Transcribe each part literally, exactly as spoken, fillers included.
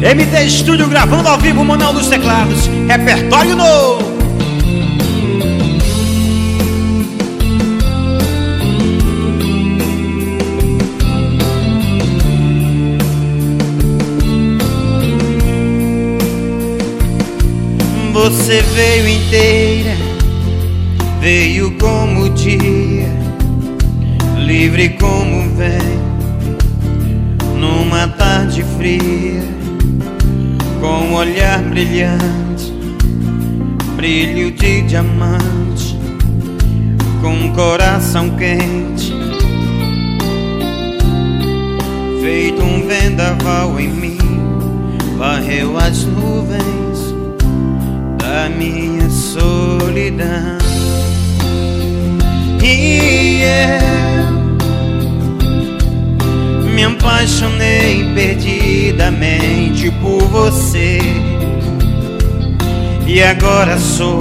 M T Studio gravando ao vivo, Manuel dos Teclados, repertório novo. Você veio inteira, veio como o dia, livre como vem, numa tarde fria, com um olhar brilhante, brilho de diamante, com um coração quente, feito um vendaval em mim, varreu as nuvens da minha solidão. E eu me apaixonei perdidamente por você, e agora sou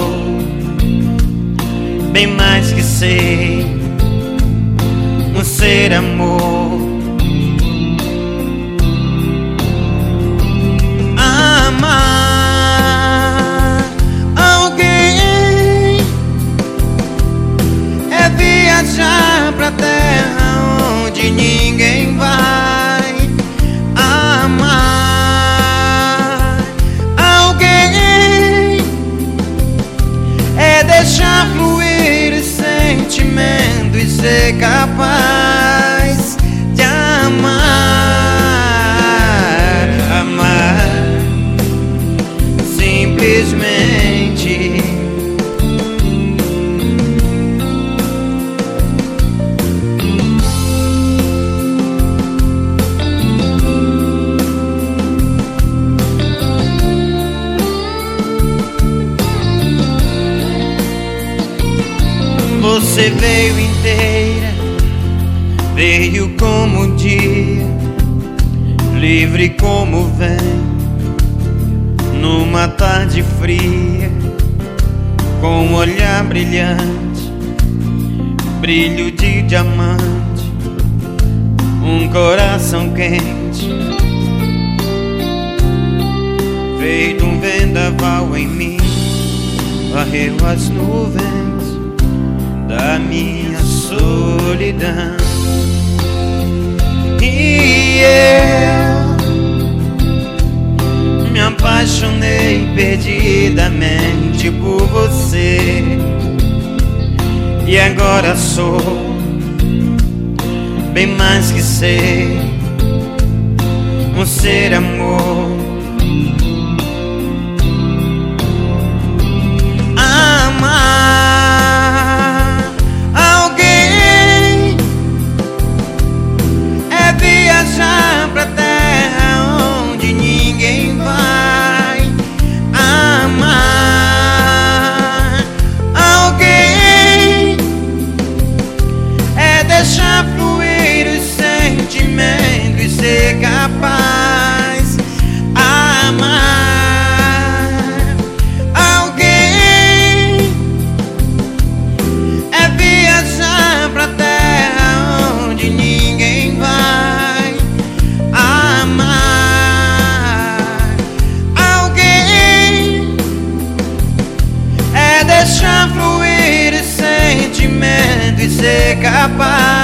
bem mais que sei, um ser amor. Amar alguém é viajar pra terra onde ninguém vai. Amar alguém é deixar fluir o sentimento e ser capaz de amar. Amar simplesmente. Você veio inteira, veio como o dia, livre como vem, numa tarde fria, com um olhar brilhante, brilho de diamante, um coração quente, feito um vendaval em mim, varreu as nuvens da minha solidão. E eu me apaixonei perdidamente por você, e agora sou bem mais que ser, um ser amor. Amar alguém é viajar pra terra onde ninguém vai. Amar alguém é deixar fluir o sentimento e ser capaz. Amar alguém é viajar pra terra onde ninguém vai. Amar alguém é deixar fluir o sentimento e ser capaz